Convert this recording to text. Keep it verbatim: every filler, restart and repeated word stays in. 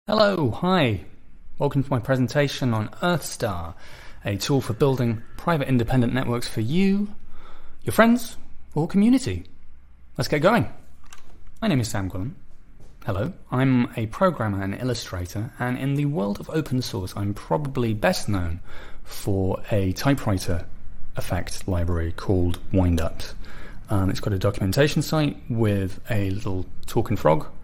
Hello, hi. Welcome to my presentation on EarthStar, a tool for building private independent networks for you, your friends, or community. Let's get going. My name is Sam Gwilym. Hello, I'm a programmer and illustrator, and in the world of open source, I'm probably best known for a typewriter effect library called Windups. Um, it's got a documentation site with a little talking frog